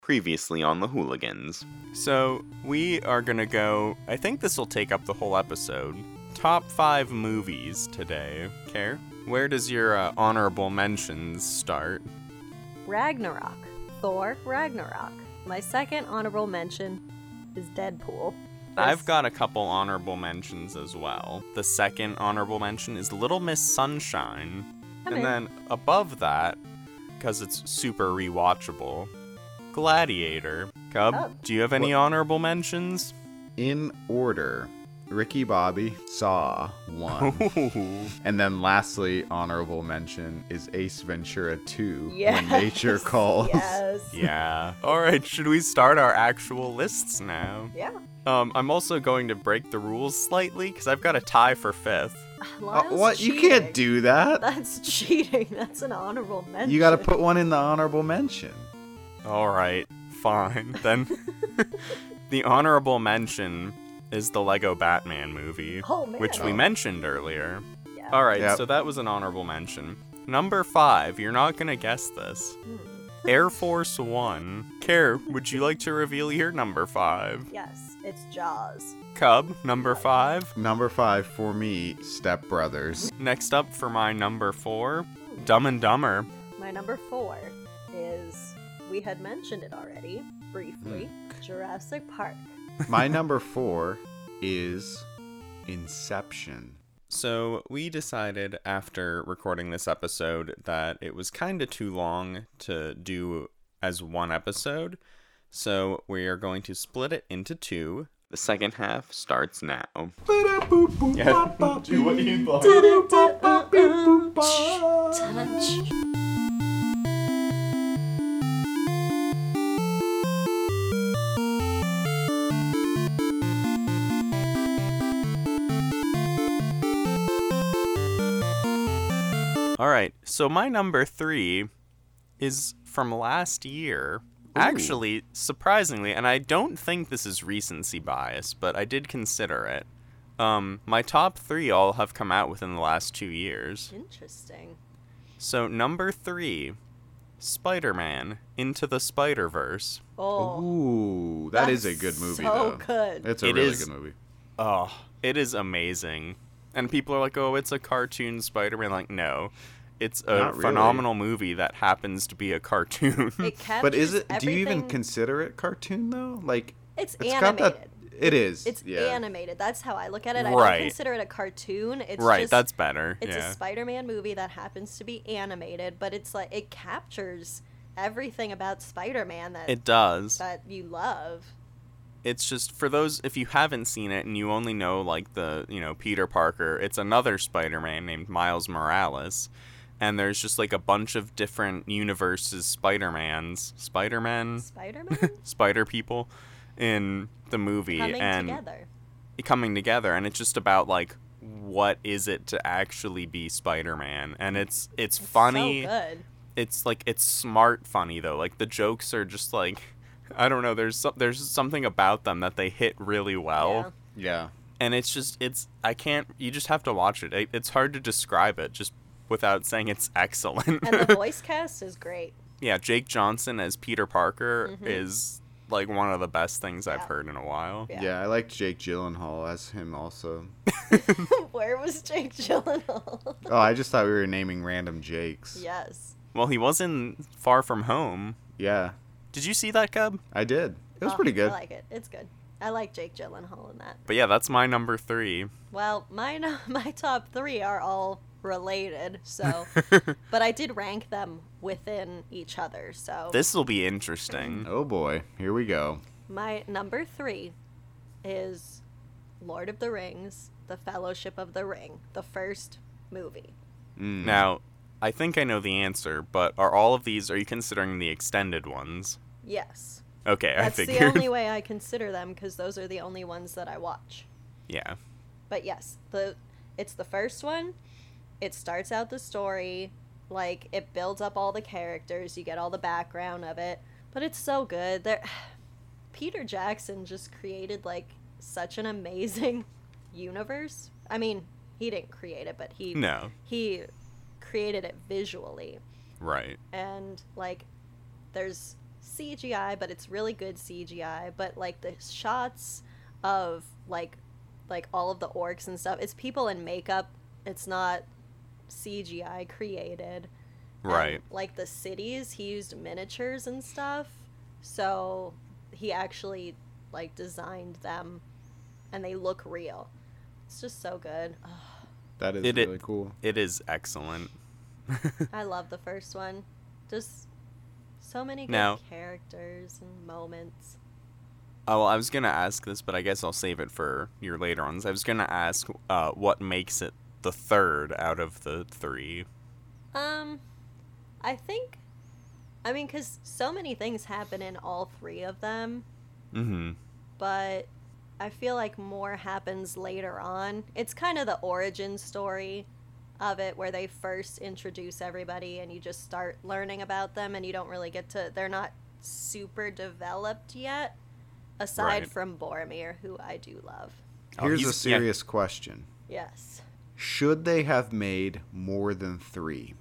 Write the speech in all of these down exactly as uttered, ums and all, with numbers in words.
Previously on the Hooligans. So, we are gonna go, I think this will take up the whole episode. Top five movies today. Care? Where does your uh, honorable mentions start? Ragnarok. Thor, Ragnarok. My second honorable mention is Deadpool. I've This- got a couple honorable mentions as well. The second honorable mention is Little Miss Sunshine. I'm and in. then above that, because it's super rewatchable, Gladiator. Cub, Oh. do you have any honorable mentions? In order, Ricky Bobby, Saw, one. Ooh. And then lastly, honorable mention is Ace Ventura two, Yes. When Nature Calls. Yes. Yeah. Alright, should we start our actual lists now? Yeah. Um, I'm also going to break the rules slightly, because I've got a tie for fifth. Uh, Lyle's what? You cheating. can't do that. That's cheating. That's an honorable mention. You gotta put one in the honorable mention. Alright, fine. Then the honorable mention is the Lego Batman movie, Oh, man. which we Oh. mentioned earlier. Yeah. Alright, Yep. so that was an honorable mention. Number five, you're not gonna guess this. Hmm. Air Force One. Care, would you like to reveal your number five? Yes, it's Jaws. Cub, number five. Number five for me, Step Brothers. Next up for my number four, Dumb and Dumber. My number four is, we had mentioned it already, briefly, Hmm. Jurassic Park. My number four is Inception. So we decided after recording this episode that it was kind of too long to do as one episode. So we are going to split it into two. The second half starts now. Yeah, do what you Alright, so my number three is from last year. Actually, surprisingly, and I don't think this is recency bias, but I did consider it. Um, my top three all have come out within the last two years. Interesting. So number three, Spider-Man Into the Spider-Verse. Oh, Ooh, that is a that's good movie, so though. good. It's a It really is- good movie. Oh, it is amazing. And people are like, oh, it's a cartoon Spider-Man. Like, no. It's a Not really. phenomenal movie that happens to be a cartoon. It captures But is it? Do you even everything- consider it cartoon though? Like It's, it's got animated. that. It is. It's yeah. animated. That's how I look at it. I Right. don't consider it a cartoon. It's right, just, that's better. It's yeah. a Spider-Man movie that happens to be animated, but it's like it captures everything about Spider-Man that It does. that you love. It's just for those if you haven't seen it and you only know like the, you know, Peter Parker, it's another Spider-Man named Miles Morales. And there's just like a bunch of different universes Spider-Mans, Spider-Men, Spider-Man Spider people in the movie coming and together. coming together, and it's just about like what is it to actually be Spider-Man, and it's it's, It's funny. So good. It's like it's smart funny though. Like the jokes are just like I don't know. There's some, there's something about them that they hit really well, Yeah. Yeah. and it's just it's I can't. You just have to watch it. it. It's hard to describe it just without saying it's excellent. And the voice cast is great. Yeah, Jake Johnson as Peter Parker Mhm. is like one of the best things I've Yeah. heard in a while. Yeah. Yeah, I liked Jake Gyllenhaal as him also. Where was Jake Gyllenhaal? Oh, I just thought we were naming random Jakes. Yes. Well, he was in Far From Home. Yeah, Did you see that, Cub? I did. It was Oh, pretty good. I like it. It's good. I like Jake Gyllenhaal in that. But yeah, that's my number three. Well, my my top three are all related, so but I did rank them within each other. So This will be interesting. Oh boy, here we go. my number three is Lord of the Rings: The Fellowship of the Ring, the first movie. Mm. Now, I think I know the answer, but are all of these, are you considering the extended ones? Yes, Okay, that's I the figured. only way I consider them because those are the only ones that I watch. Yeah. But yes, the it's the first one. It starts out the story, like it builds up all the characters, you get all the background of it, but it's so good. There Peter Jackson just created like such an amazing universe. I mean, he didn't create it, but he No. he created it visually. Right. And like there's C G I, but it's really good C G I. But like the shots of like like all of the orcs and stuff, it's people in makeup. It's not C G I created. Right. And, like the cities, he used miniatures and stuff. So he actually like designed them and they look real. It's just so good. Ugh, That is It- it- really cool. It is excellent. I love the first one. Just so many good Now- characters and moments. Oh, well, I was going to ask this, but I guess I'll save it for your later ones. I was going to ask uh, what makes it the third out of the three. Um, I think, I mean, because so many things happen in all three of them, Mm-hmm. but I feel like more happens later on. It's kind of the origin story of it where they first introduce everybody and you just start learning about them and you don't really get to, they're not super developed yet, aside Right. from Boromir, who I do love. Oh, Here's a he's- yeah. serious question. Yes. Should they have made more than three?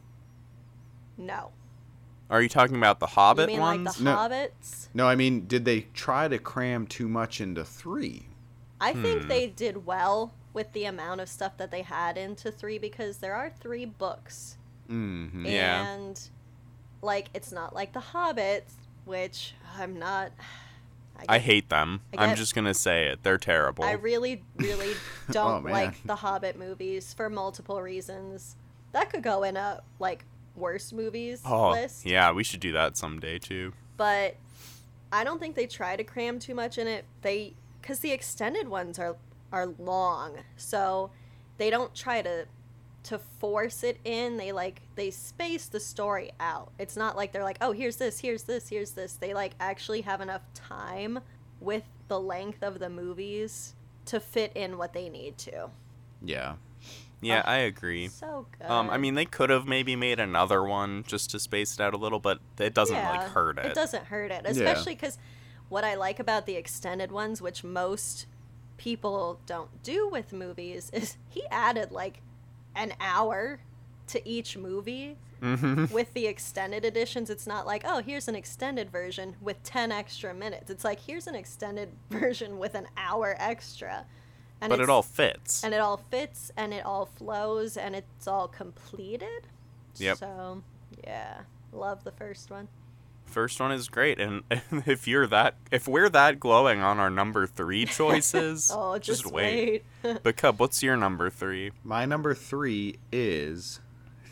No. Are you talking about the Hobbit you mean ones? like the No. Hobbits? No, I mean, did they try to cram too much into three? I think Hmm. they did well with the amount of stuff that they had into three because there are three books. Mm-hmm. Yeah. And, like, it's not like the Hobbit, which I'm not. I get- hate them. I I'm get- just going to say it. They're terrible. I really, really don't man. like the Hobbit movies for multiple reasons. That could go in a, like, worst movies oh, list. yeah, we should do that someday, too. But I don't think they try to cram too much in it. They, because the extended ones are are long, so they don't try to to force it in. They like they space the story out. It's not like they're like, oh, here's this, here's this, here's this. They like actually have enough time with the length of the movies to fit in what they need to. Yeah. Yeah, Oh, I agree. So good. Um, I mean, they could have maybe made another one just to space it out a little, but it doesn't, like, Yeah, hurt it. It doesn't hurt it, especially because what I like about the extended ones, which most people don't do with movies, is he added like an hour to each movie. Mm-hmm. With the extended editions, it's not like, oh, here's an extended version with ten extra minutes. It's like, here's an extended version with an hour extra. And But it it's- all fits. and it all fits and it all flows and it's all completed. Yep. So, yeah, love the first one. First one is great, and if you're that, if we're that glowing on our number three choices, Oh, just, just wait. wait. But Cub, what's your number three? My number three is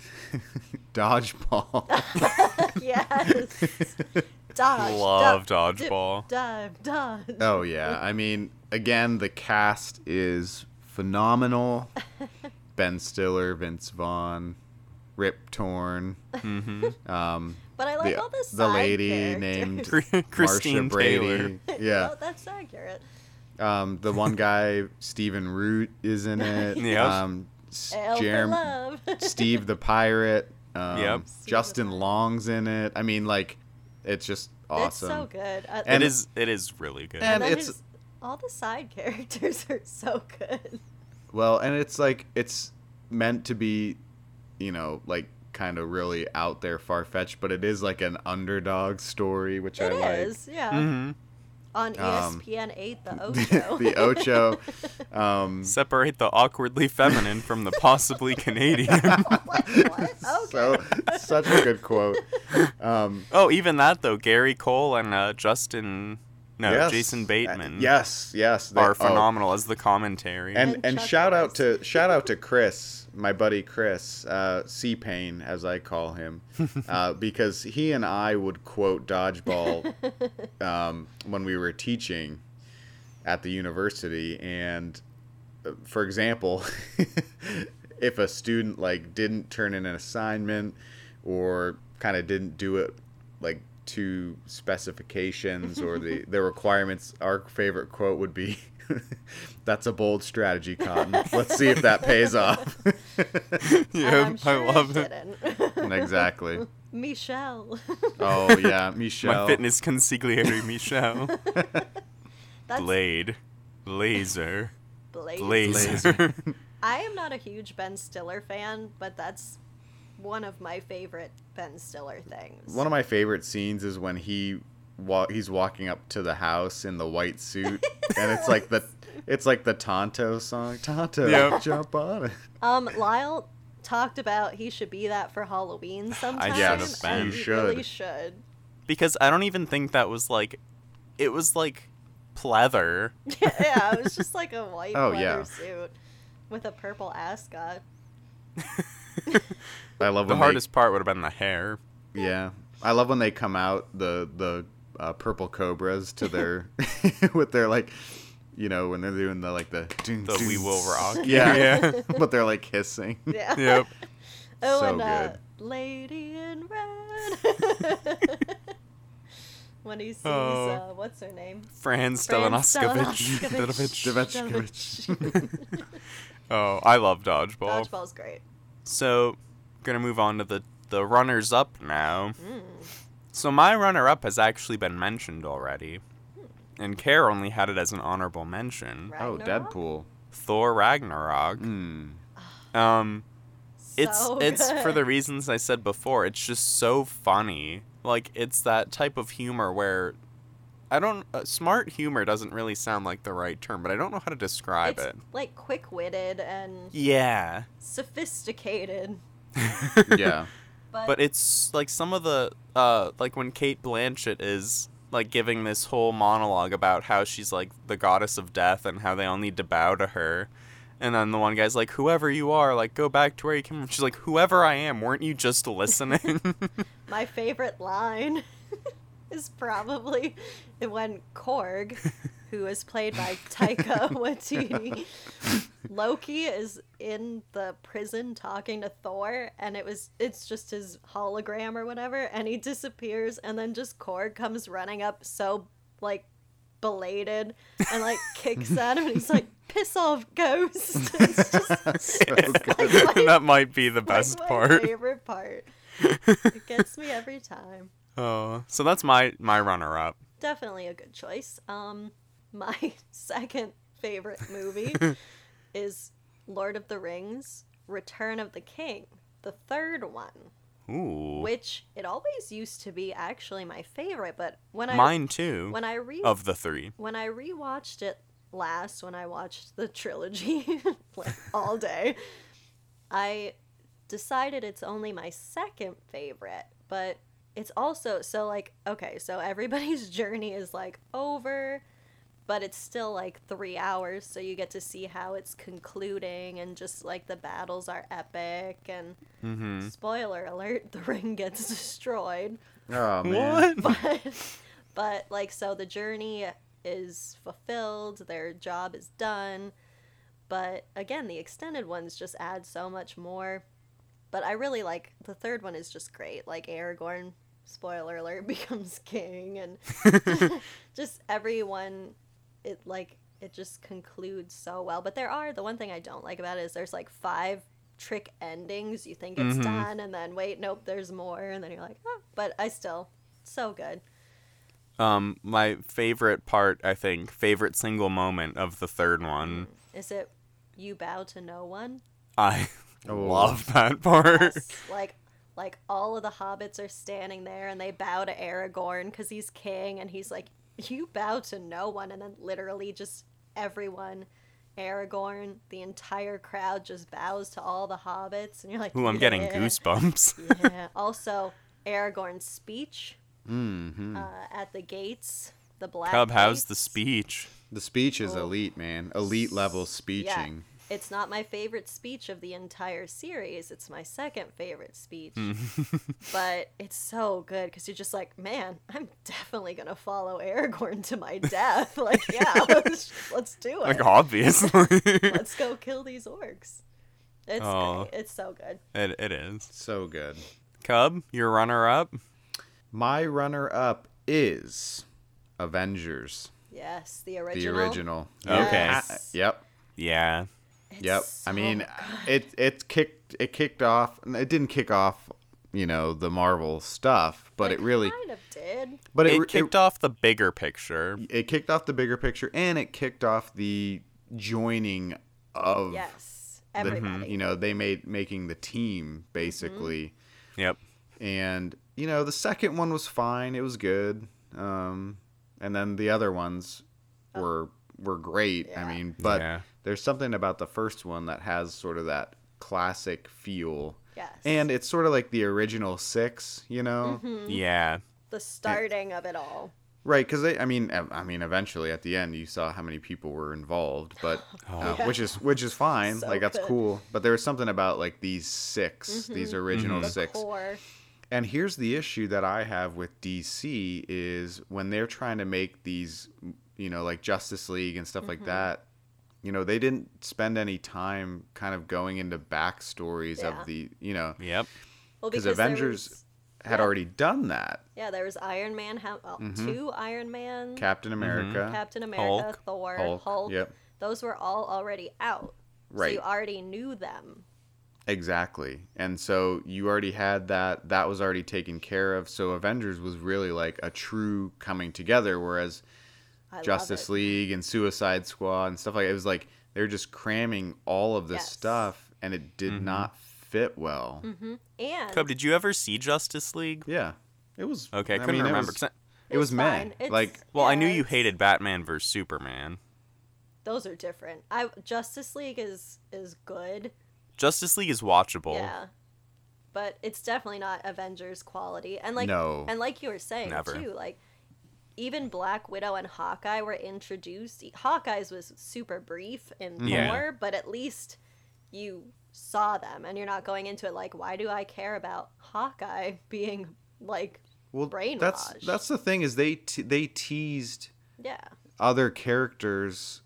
Dodgeball. Yes. Dodge. Love duck, dip, Dodgeball. dive, dodge. Oh yeah, I mean, again, the cast is phenomenal. Ben Stiller, Vince Vaughn, Rip Torn, Mm-hmm. um, But I like the, all the side the lady characters. named Christine Marsha Brady. Taylor. Yeah, Oh, that's accurate. um, the one guy, Stephen Root, is in it. Yep. Um, S- L for Jerem- love. Steve the Pirate. Um, Yep. Steve the Justin Pirate. Long's in it. I mean, like, it's just awesome. It's so good. I, It is. It is really good. And then it's- his- all the side characters are so good. Well, and it's like it's meant to be, you know, like kind of really out there, far fetched, but it is like an underdog story, which It I is, yeah. Mm-hmm. On E Um, S P N eight, the like. Ocho. the Ocho. Um, Separate the awkwardly feminine from the possibly Canadian. what? What? Okay. So such a good quote. Um, Oh, even that though. Gary Cole and uh, Justin, no, yes, Jason Bateman, uh, yes, yes, they are oh, phenomenal as the commentary. And And and Chuck shout out Norris. to shout out to Chris, my buddy Chris, uh, C-Pain as I call him, uh, because he and I would quote Dodgeball um, when we were teaching at the university, and uh, for example, if a student like didn't turn in an assignment or kind of didn't do it like to specifications or the the requirements, our favorite quote would be, "That's a bold strategy, Cotton. Let's see if that pays off." yeah, I'm sure I love it. didn't. Exactly. Michelle. Oh yeah, Michelle. My fitness consigliere Michelle. That's Blade. Laser. Blaze. Blazer. I am not a huge Ben Stiller fan, but that's one of my favorite Ben Stiller things. One of my favorite scenes is when he wa- he's walking up to the house in the white suit, and it's like the it's like the Tonto song. Tonto, Yep. jump on it. Um, Lyle talked about he should be that for Halloween sometime. should have been. and You he should. really should. Because I don't even think that was like, it was like pleather. Yeah, it was just like a white Oh, leather yeah. suit with a purple ascot. I love The when hardest part would have been the hair. They, yeah, I love when they come out the the uh, purple cobras to their with their like, you know, when they're doing the like the The We Will Rock. Yeah, Yeah. but they're like hissing. Yeah. Yep. Oh, So and uh, good. Lady in Red. When he sees, Oh. uh, what's her name? Franz Fran Stevanoskevich. Stevanoskevich. Stevanoskevich. Oh, I love dodgeball. Dodgeball's great. So, gonna move on to the the runners up now. Mm. So my runner up has actually been mentioned already, and Care only had it as an honorable mention. Oh, Ragnarok? Deadpool. Thor Ragnarok. Mm. Um, it's So it's for good. the reasons I said before. It's just so funny. Like it's that type of humor where I don't uh, smart humor doesn't really sound like the right term, but I don't know how to describe It's it. like quick-witted and Yeah. sophisticated. Yeah. But, But it's like some of the uh like when Kate Blanchett is like giving this whole monologue about how she's like the goddess of death and how they all need to bow to her. And then the one guy's like, whoever you are, like go back to where you came from. She's like, whoever I am, weren't you just listening? my favorite line is probably when Korg, who is played by Taika Waititi, Loki is in the prison talking to Thor, and it was it's just his hologram or whatever, and he disappears, and then just Korg comes running up so like belated and like kicks at him, and he's like, "Piss off, ghost!" It's just So good. like my, That might be the like, best my part. favorite part. It gets me every time. Oh, so that's my my runner up. Definitely a good choice. Um, my second favorite movie is Lord of the Rings: Return of the King, the third one, Ooh. which it always used to be actually my favorite, but when I Mine too. when I re Of the three. when I rewatched it last, when I watched the trilogy like all day, I decided it's only my second favorite, but it's also so like okay, so everybody's journey is like over, but it's still like three hours, so you get to see how it's concluding, and just like the battles are epic, and Mm-hmm. spoiler alert, the ring gets destroyed. Oh man. What? But but like so the journey is fulfilled, their job is done, but again the extended ones just add so much more. But I really like the third one is just great. Like Aragorn, spoiler alert, becomes king, and just everyone, it like it just concludes so well. But there are the one thing I don't like about it is there's like five trick endings. You think it's Mhm. done, and then wait, nope, there's more, and then you're like, oh. But I still so good. Um, my favorite part, I think, favorite single moment of the third one. Is it you bow to no one? I Oh. love that part. Yes. like like all of the hobbits are standing there and they bow to Aragorn because he's king, and he's like, you bow to no one, and then literally just everyone, Aragorn, the entire crowd just bows to all the hobbits, and you're like, Ooh, I'm getting "Yeah." goosebumps. Yeah. Also, Aragorn's speech Mm-hmm. uh, at the gates, the black Cub, how's the gates. speech? The speech is Oh. elite, man. Elite level speeching. It's not my favorite speech of the entire series. It's my second favorite speech. Hmm. But it's so good because you're just like, man, I'm definitely going to follow Aragorn to my death. Like, yeah, let's, let's do it. Like, obviously. Let's go kill these orcs. It's Aw. great. It's so good. it, it is. So good. Cub, your runner up? My runner up is Avengers, Yes, the the original. original. Okay. Yes. Ah, yep. Yeah. It's Yep. so I mean, good. it it kicked it kicked off. It didn't kick off, you know, the Marvel stuff, but it really, kind of did. but it It, it, kicked off the bigger picture. it kicked off the bigger picture, and it kicked off the joining of Yes, the, everybody. you know, they made making the team basically. Yep. And you know, the second one was fine. It was good. Um, and then the other ones were were great. Yeah. I mean, but Yeah. there's something about the first one that has sort of that classic feel. Yes. And it's sort of like the original six, you know? Mm-hmm. Yeah. The starting of it all. Right, because I mean, ev- I mean, eventually at the end you saw how many people were involved, but uh, Yeah. which is which is fine, So like that's good. cool. But there was something about like these 6 these original The six. core. And here's the issue that I have with D C is when they're trying to make these, you know, like Justice League and stuff like that. You know, they didn't spend any time kind of going into backstories Yeah. of the, you know, Yep. Well, because because there Avengers was- had yeah. already done that. Yeah, there was Iron Man, ha- well, two Iron Man, Captain America, Captain America, Hulk. Thor, Hulk, Hulk. yep. Those were all already out. So Right. you already knew them. Exactly. And so you already had that. That was already taken care of. So Avengers was really like a true coming together, whereas I Justice love it. League and Suicide Squad and stuff like it was like they were just cramming all of this Yes. stuff and it did not fit well. And Cub, did you ever see Justice League? Yeah. It was Okay, I I couldn't mean, it remember. was- 'cause I- It was, It's meh. fine. It's- Like well, I Yeah, knew you it's- hated Batman versus Superman. those are different. I Justice League is is good. Justice League is watchable. Yeah. But it's definitely not Avengers quality. And like No. and like you were saying Never. too, like even Black Widow and Hawkeye were introduced. Hawkeye's was super brief in Yeah. Thor, but at least you saw them and you're not going into it like, why do I care about Hawkeye being like well, brainwashed? that's that's the thing is they te- they teased yeah. other characters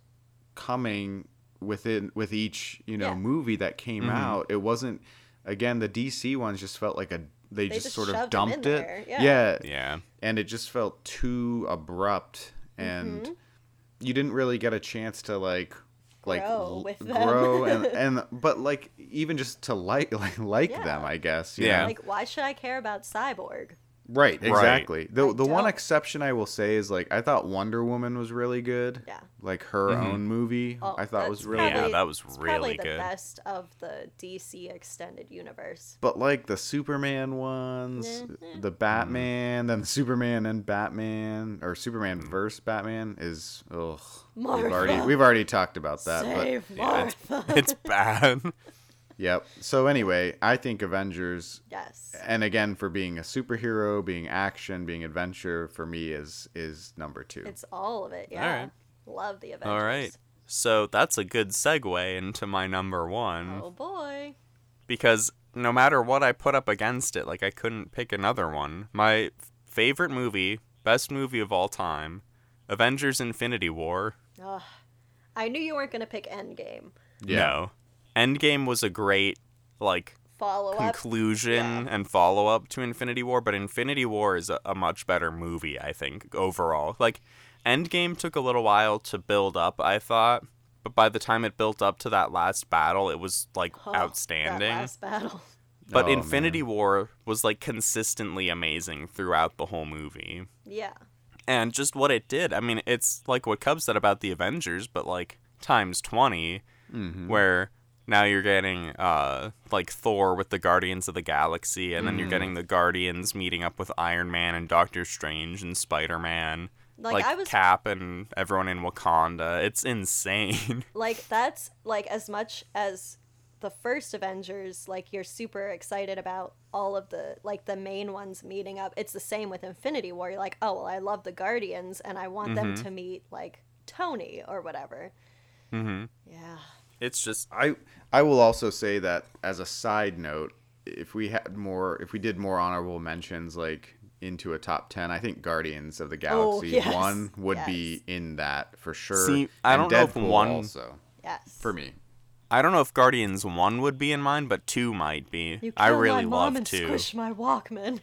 coming within with each you know Yeah. movie that came out. It wasn't again the D C ones just felt like a they, They just, just sort of shoved 'em in dumped it. there, yeah. yeah, Yeah. and it just felt too abrupt and Mm-hmm. you didn't really get a chance to like like Grow l- with them. grow and and but like even just to like like like Yeah. them I guess you Yeah. know? Like, why should I care about Cyborg? Right, Right. exactly. The I the one don't. exception I will say is like I thought Wonder Woman was really good. Yeah. Like her own movie, Oh, I thought was that's really Yeah, probably- that was it's really probably the good. best of the D C extended universe. But like the Superman ones, Mhm. the Batman, then the Superman and Batman or Superman Mm. versus Batman is ugh. Martha. We've already we've already talked about that. Save Yeah, it's, Martha. it's bad. But yep. So anyway, I think Avengers Yes. and again for being a superhero, being action, being adventure for me is is number two. It's all of it. Yeah. Alright. Love the Avengers. All right. So that's a good segue into my number one. Oh boy. Because no matter what I put up against it, like I couldn't pick another one. My favorite movie, best movie of all time, Avengers Infinity War. Ugh. I knew you weren't gonna pick Endgame. yeah. No. Endgame was a great like Follow up. conclusion Yeah. and follow up to Infinity War, but Infinity War is a, a much better movie, I think, overall. Like Endgame took a little while to build up, I thought, but by the time it built up to that last battle, it was like Oh, outstanding. That last battle. But Oh, Infinity man. War was like consistently amazing throughout the whole movie. Yeah. And just what it did, I mean, it's like what Cub said about the Avengers, but like times twenty, Mm-hmm. where now you're getting uh like Thor with the Guardians of the Galaxy, and then you're getting the Guardians meeting up with Iron Man and Doctor Strange and Spider-Man. Like, Like, I was Cap and everyone in Wakanda. It's insane. like that's like as much as the first Avengers, like you're super excited about all of the like the main ones meeting up. It's the same with Infinity War. You're like, oh well, I love the Guardians and I want them Mm-hmm. to meet like Tony or whatever. hmm Yeah. It's just I I will also say that as a side note, if we had more, if we did more honorable mentions like into a top ten, I think Guardians of the Galaxy Oh, yes, one would yes. be in that for sure. See, I And don't know if Deadpool one- also Yes. for me. I don't know if Guardians one would be in mine, but two might be. You I killed really my mom love and two. squished my Walkman.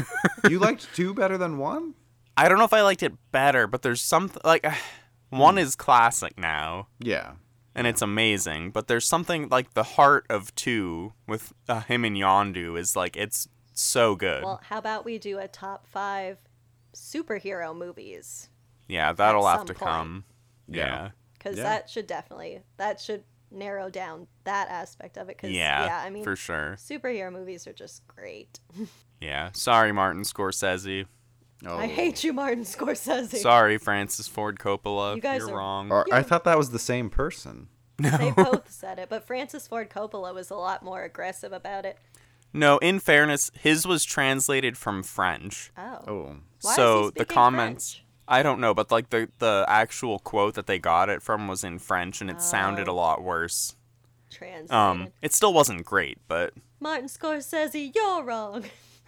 You liked two better than one? I don't know if I liked it better, but there's something like one is classic now. Yeah. And it's amazing, but there's something like the heart of two with uh, him and Yondu is like it's so good. Well, how about we do a top five superhero movies? yeah, that'll at have some to point. come. Yeah. Yeah. Because Yeah. that should definitely that should narrow down that aspect of it. Cause, Yeah, yeah, I mean, for sure. superhero movies are just great. Yeah. Sorry, Martin Scorsese. Oh. I hate you, Martin Scorsese. Sorry, Francis Ford Coppola. You guys You're are- wrong. Or, I Yeah. thought that was the same person. They both said it, but Francis Ford Coppola was a lot more aggressive about it. No, in fairness, his was translated from French. Oh. Oh. Why is so he the speaking comments French? I don't know, but like the the actual quote that they got it from was in French and it sounded a Oh. lot worse. Translated. Um it still wasn't great, but Martin Scorsese, you're wrong.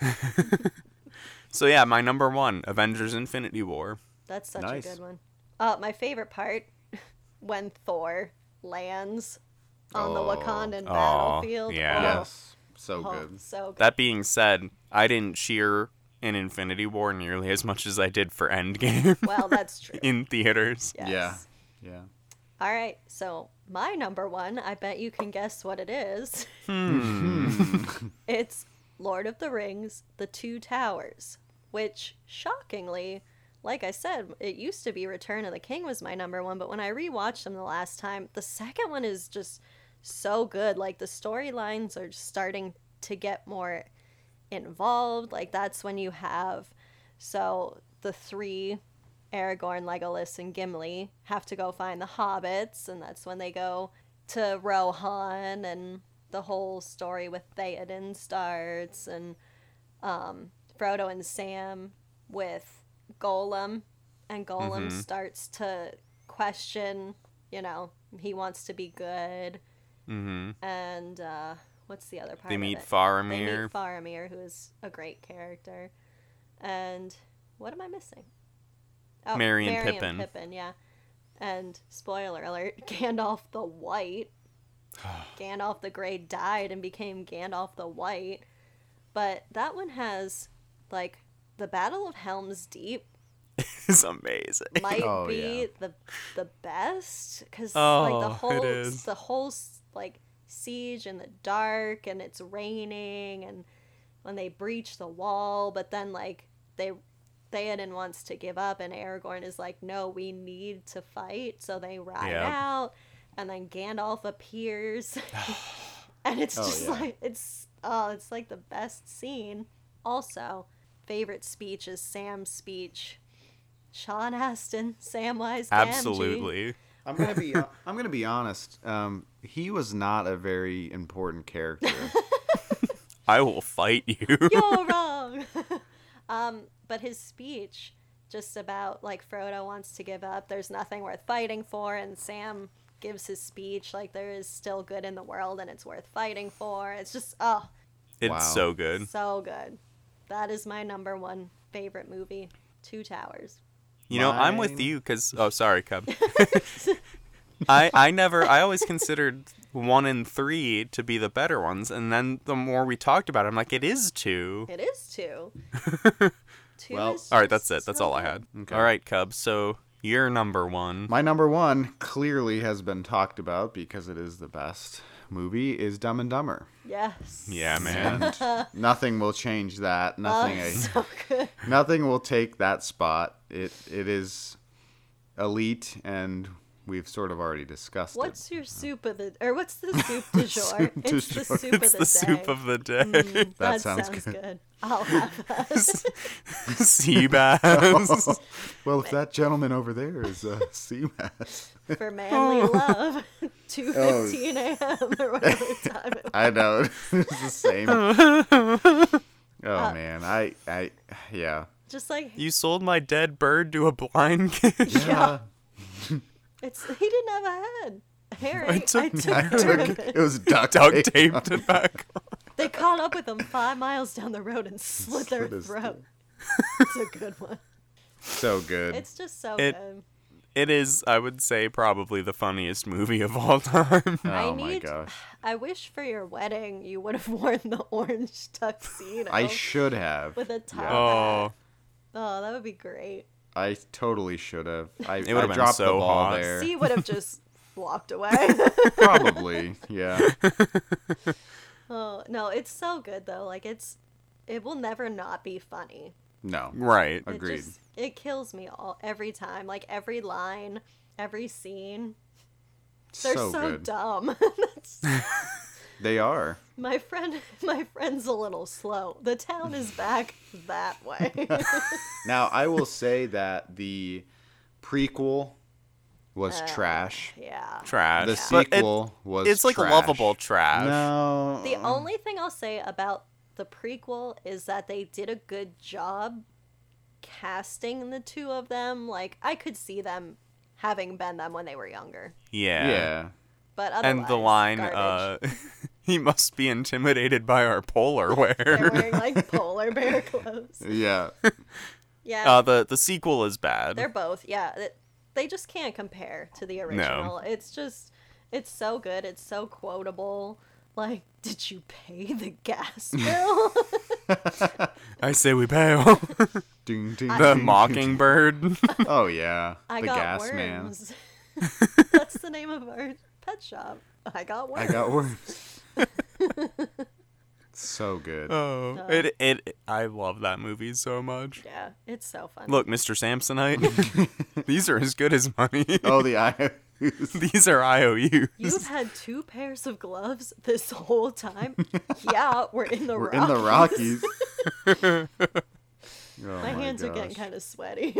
so yeah, my number one, Avengers Infinity War. That's such Nice. a good one. Uh, my favorite part, when Thor lands on the Oh. Wakandan Oh, battlefield. yeah. Oh, Yes. So oh, good. so good. That being said, I didn't cheer in Infinity War nearly as much as I did for Endgame Well, that's true. in theaters. Yes. Yeah. Yeah. All right, so my number one, I bet you can guess what it is. Hmm. It's Lord of the Rings, The Two Towers, which, shockingly, like I said, it used to be Return of the King was my number one, but when I rewatched them the last time, the second one is just so good. Like, the storylines are starting to get more involved. Like, that's when you have, so the three, Aragorn, Legolas, and Gimli, have to go find the hobbits, and that's when they go to Rohan, and the whole story with Theoden starts, and um, Frodo and Sam with Golem, and Golem Mhm. starts to question, you know, he wants to be good, hmm and uh, what's the other part They of meet it? They Faramir. meet Faramir, who is a great character. And what am I missing? Oh, Merry and Merry Pippin. Pippin, yeah. And spoiler alert, Gandalf the White. Gandalf the Grey died and became Gandalf the White. But that one has, like, the Battle of Helm's Deep It's amazing. might Oh, be yeah. the the best because Oh, like the it whole is. the whole s- like siege in the dark, and it's raining, and when they breach the wall, but then like they Theoden wants to give up, and Aragorn is like, no, we need to fight, so they ride Yep. out, and then Gandalf appears, and it's Oh, just yeah. like it's oh it's like the best scene. Also, favorite speech is Sam's speech. Sean Astin, Samwise Gamgee. Absolutely. I'm gonna be. I'm gonna be honest. Um, he was not a very important character. I will fight you. You're wrong. um, but his speech, just about like Frodo wants to give up. There's nothing worth fighting for, and Sam gives his speech like there is still good in the world, and it's worth fighting for. It's just oh, It's Wow. so good. so good. That is my number one favorite movie. Two Towers. You know, I'm with Mine- you because. Oh, sorry, Cub. I I never. I always considered one and three to be the better ones, and then the more we talked about it, I'm like, it is two. It is two. Two Well, is All right, just that's it. That's so all I good. had. Okay. All right, Cub. So you're number one. My number one clearly has been talked about because it is the best movie. Is Dumb and Dumber. Yes. Yeah, man. And nothing will change that. Nothing. Oh, I- so good. nothing will take that spot. It it is elite, and we've sort of already discussed What's it. your soup of the or what's the soup du jour? Soup du It's the jour. soup It's of the, the soup day. of the day. Mm, that, That sounds, sounds good. good. I'll have that. Sea bass. Well, if that gentleman over there is uh, Seabass. For manly Oh. love. two fifteen a.m. or whatever time it was. I know. It's the same. Oh Uh, man, I I yeah. Just like You sold my dead bird to a blind kid. Yeah. it's he didn't have a head. Harry, I I took- took, I care took, of it it. was duct Duct tape. taped it back. They caught up with him five miles down the road and slit their Slit his throat. It's a good one. So good. It's just so It- good. It is, I would say, probably the funniest movie of all time. Oh I my need- gosh. I wish for your wedding you would have worn the orange tuxedo. I should have. With a top. Yeah. Oh, Oh, that would be great. I totally should have. I, It I would've been dropped so the ball hot. there. C would have just walked away. Probably. Yeah. Oh, no, it's so good though. Like it's it will never not be funny. No. right. It Agreed. just it kills me all every time. Like every line, every scene. They're so, so, good. dumb. That's, They are. My friend, my friend's a little slow. The town is back that way. Now, I will say that the prequel was Uh, trash. yeah. Trash. The But it- sequel was It's like trash. lovable trash. No. The only thing I'll say about the prequel is that they did a good job casting the two of them. Like, I could see them having been them when they were younger. Yeah. Yeah. But otherwise, And the line, garbage. uh, he must be intimidated by our polar They're wear. wearing like polar bear clothes. Yeah. Yeah, uh, the the sequel is bad. they're both. Yeah, it, they just can't compare to the original. It's just, it's so good. It's so quotable. Like, did you pay the gas bill? I say we pay. Ding, ding, the ding, ding. Mockingbird. Oh yeah. I the got gas man. worms. That's the name of our pet shop. I got I worms. got worms. So good. Oh, Uh. it it. I love that movie so much. Yeah, it's so fun. Look, Mister Samsonite, these are as good as money. Oh, the I O Us. These are I O Us. You've had two pairs of gloves this whole time? Yeah, we're in the We're Rockies. in the Rockies. Oh My hands are getting gosh. kind of sweaty.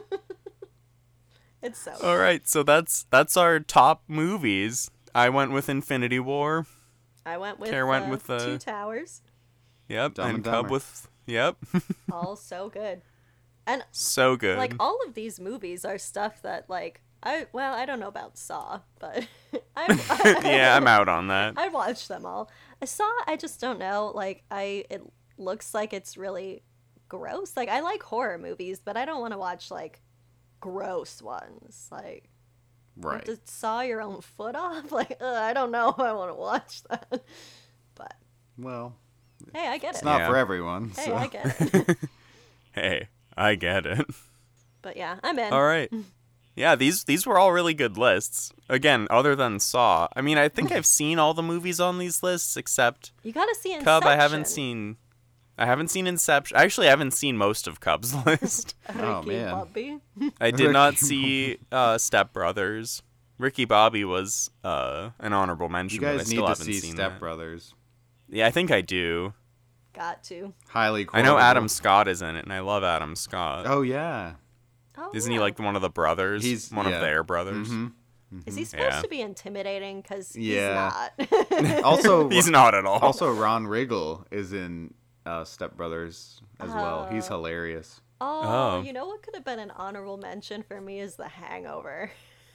It's so All right, so that's that's our top movies. I went with Infinity War. I went with, Kara went uh, with, uh, Two Towers. Yep, Dumb and and Cub Dumber. with Yep. All so good. And So good. like all of these movies are stuff that like I well, I don't know about Saw, but I, I yeah, I'm out on that. I watched them all. I saw I just don't know, like I it looks like it's really gross. Like I like horror movies, but I don't want to watch like gross ones. Like Right. to saw your own foot off. Like ugh, I don't know if I want to watch that. But Well, hey, I get it's it. not Yeah. for everyone. Hey, so. I get it. Hey, I get it. But yeah, I'm in. All right. Yeah, these these were all really good lists. Again, other than Saw. I mean, I think I've seen all the movies on these lists except You gotta see Inception. Cub. I haven't seen. I haven't seen Inception. Actually, I haven't seen most of Cub's list. Oh, Ricky man. Bobby. I did not Ricky see uh, Step Brothers. Ricky Bobby was uh, an honorable mention, You but I guys still need to haven't see seen Step that. Brothers. Yeah, I think I do. Got to. Highly I quotable. know Adam Scott is in it, and I love Adam Scott. Oh yeah. Oh, Isn't yeah. he like one of the brothers? He's- one yeah. of their brothers. Mhm. Is he supposed Yeah. to be intimidating? Because Yeah. he's not. Also, He's not at all. also Ron Riggle is in uh, Step Brothers as well. He's Oh. hilarious. Oh, Oh. you know what could have been an honorable mention for me is The Hangover.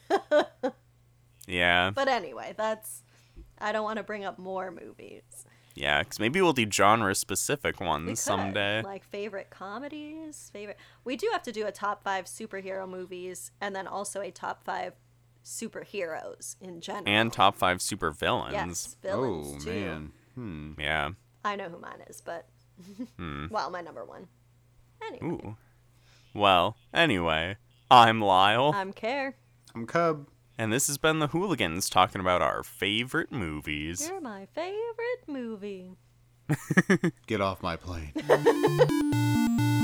Yeah, But anyway, that's. I don't want to bring up more movies. yeah. Because maybe we'll do genre-specific We ones could, someday. Like favorite comedies, favorite. We do have to do a top five superhero movies, and then also a top five superheroes in general. And top five super villains. yes, villains Oh too. man. Hmm. Yeah. I know who mine is, but Hmm. well, my number one. Anyway, Ooh. Well, anyway, I'm Lyle, I'm Care. I'm Cub. and this has been the Hooligans talking about our favorite movies. You're my favorite movie. Get off my plane.